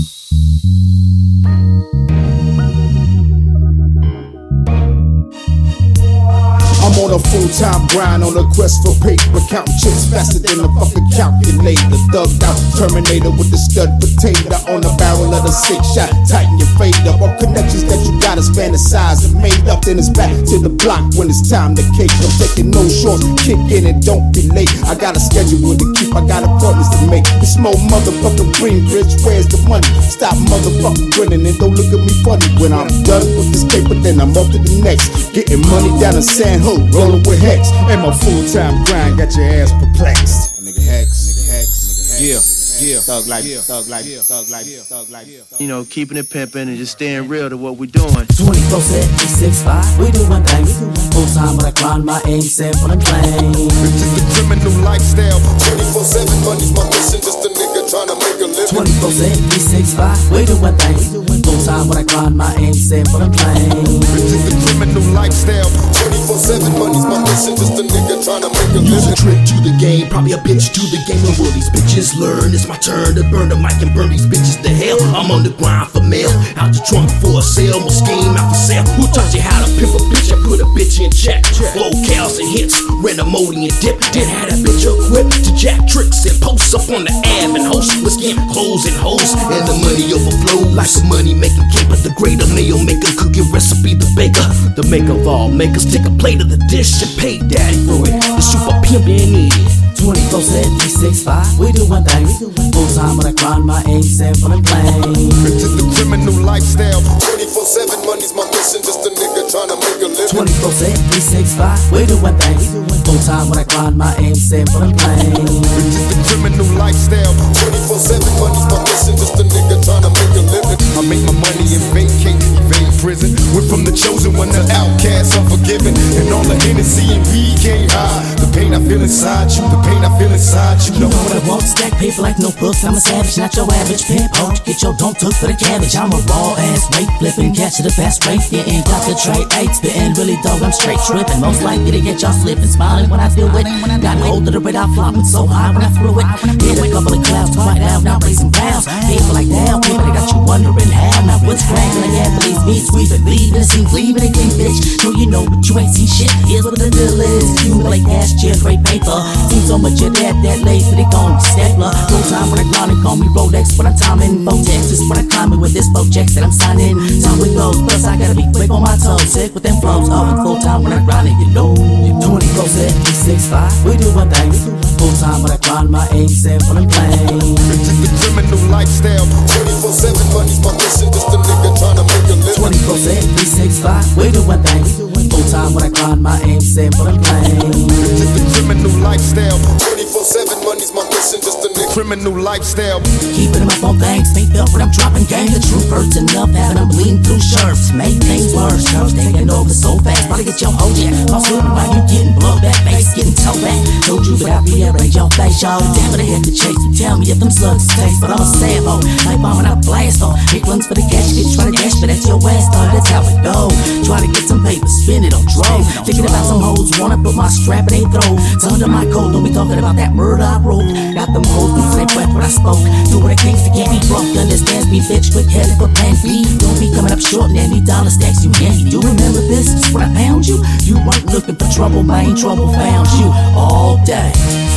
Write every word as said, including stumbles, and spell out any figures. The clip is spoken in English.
I'm on a full-time grind, on a quest for paper, counting chips faster than a fucking calculator. Thugged out Terminator with the stud potato on the barrel of the six shot. Tighten your fader. All connections that you got is fantasized and made up. Then it's back to the block when it's time to cake. I'm taking no shorts, kick in and don't be late. I got a schedule to keep, I got appointments to make. This small motherfucking green bridge, where's the money? Stop motherfucking grinning and don't look at me funny. When I'm done with this paper, then I'm up to the next. Getting money down in San Ho, rolling with Hex. And my full-time grind got your ass perplexed. Nigga Hex, nigga Hex, nigga Hex. Yeah. Yeah, thug life, yeah. thug life, yeah. thug life, yeah. thug life. Yeah. You know, keeping it pimping and just staying real to what we're doing. twenty-four seven, three sixty-five, we do one thing. Full time when I grind, my aim simple and plain. It's just a criminal lifestyle. twenty-four seven, money's my mission, just a nigga trying to make a living. twenty-four seven, three sixty-five, we do one thing. Full time when I grind, my aim simple and plain. It's just a criminal lifestyle. twenty-four seven, money's my mission, just a nigga trying to make a living. Use a trick to the game, probably a bitch to the game. And will these bitches learn? It's my turn to burn the mic and burn these bitches to hell. I'm on the grind for mail, out the trunk for a sale. More scheme out for sale. Who taught you how to pimp a bitch? I put a bitch in check. Vocals and hits, random-ody and dip. Then had a bitch equipped to jack tricks and posts up on the ab and host. Let's get clothes and hoes, and the money overflow like some money making caper. The greater meal maker, cookie recipe, the baker, the maker of all makers. Take a plate of the dish and pay daddy for it. The super pimp in it. twenty-four seven, three sixty-five, we do one thing. Full time when I grind, my aim simple and plain. It's just a criminal lifestyle. twenty-four seven, money's my mission, just a nigga trying to make a living. twenty-four seven, three sixty-five, we do one thing. Full time when I grind, my aim simple and plain. It's just a criminal lifestyle. twenty-four seven, money's my mission, just a nigga trying to make a living. I make my money and vacate, evade prison. Went from the chosen one to outcast, unforgiven. And all the Hennessy and weed can't hide the pain I feel inside you, the pain I feel inside you. You know what I want? Stack paper like notebooks. I'm a savage, not your average pimp. Ho, get your don't took for the cabbage. I'm a raw ass weight flipping, catch it the fast rate. Yeah, ain't got the trait eight spitting, really dog. I'm straight tripping. Most likely to get y'all slipping, smiling when I feel it. Got hold of the radar flopping so high when I threw it. Hit a couple of clouds quite loud, now raising pounds. People like damn, people they got you wondering how. Now what's cracking like athletes, me squeezing, bleeding, see bleeding again, bitch. No, you know, but you ain't seen shit. Here's what the deal is: accumulate cash, generate paper. Seen so much of that, that late, but they gon' stapler. Full time when I grind, they call me Rolex, but I'm timing. Botex is when I climb it with this Botex that I'm signing. Time it goes, plus I gotta be quick on my toes, sick with them flows. Oh, and full time when I grind it, you know. twenty-four seven, three sixty-five, we do one thing. Full time when I grind, my aim simple and plain. It's just a criminal lifestyle. twenty-four seven, money's my mission, just a nigga trying to make a living. twenty-four seven, three sixty-five, we do one thing. Full time when I grind, my aim simple and plain. It's just a criminal lifestyle. twenty-four seven, money's my mission, just a nigga. Criminal lifestyle. Keeping them up on things, make up when I'm dropping game. The truth hurts enough, having them bleeding through shirts. Make things worse, curves taking over so fast. Probably get your whole jack. I'm slipping while you getting blown back, face getting toe back. Told you, but I rearrange your face, y'all. Damn it, I had to chase. So tell me if them slugs taste, but I'm a sad hoe. Like bombing out blast off. Big ones for the cash, get try to dash, but that's your ass, though. That's how it go. Try to get some paper, spin it on drone. Thinking about some hoes, wanna put my strap in they throat. It's under my coat, don't be talking about that murder I wrote. Got them hoes, don't say breath when I spoke. Do what it takes to get me broke, understands me, bitch. Quick headed for plan B. Don't be coming up short in any dollar stacks you handy. You remember this? Just when I found you, you weren't looking for trouble, man. Trouble found you all day.